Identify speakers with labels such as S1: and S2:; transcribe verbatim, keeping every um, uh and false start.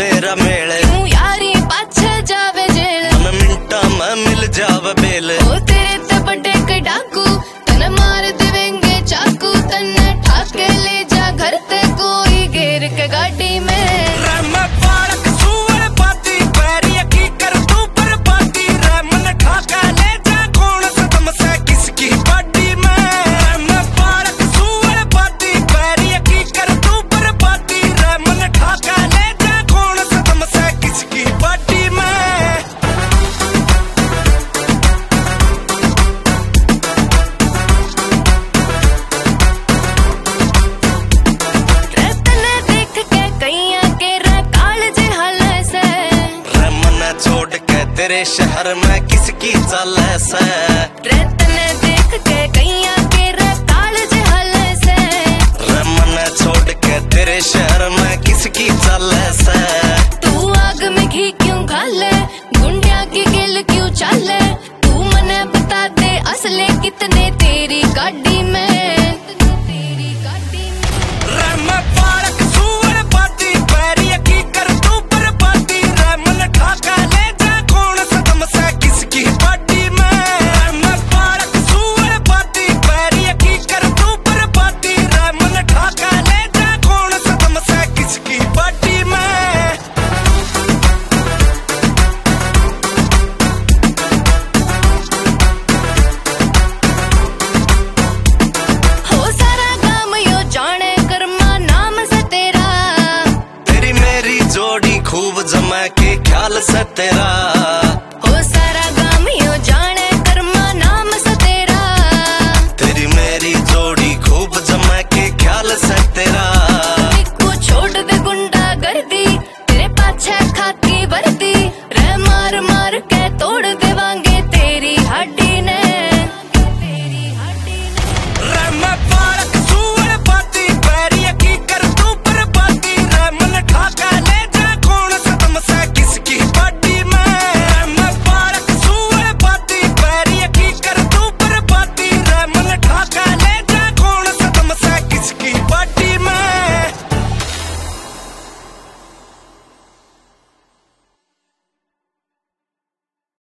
S1: तेरा मेल,
S2: क्यों यारी पाछे जावे जेल,
S1: मैं मिनटा में मिल जावे बेल।
S2: ओ तेरे ते बड़े के डाकू तने मार देवेंगे चाकू, तने ठाक के ले जा घर ते कोई घेर के गाड़ी में।
S1: तेरे शहर में किसकी चाल से,
S2: तने देख के कैया के रताल जहल से,
S1: रमन छोड़ के तेरे शहर में किसकी चाल से।
S2: तू आग में घी क्यों घाले, गुंडिया की गिल क्यों चाले, तू मने बता दे असले कितने तेरी गाड़ी में।
S1: खूब जमा के ख्याल से तेरा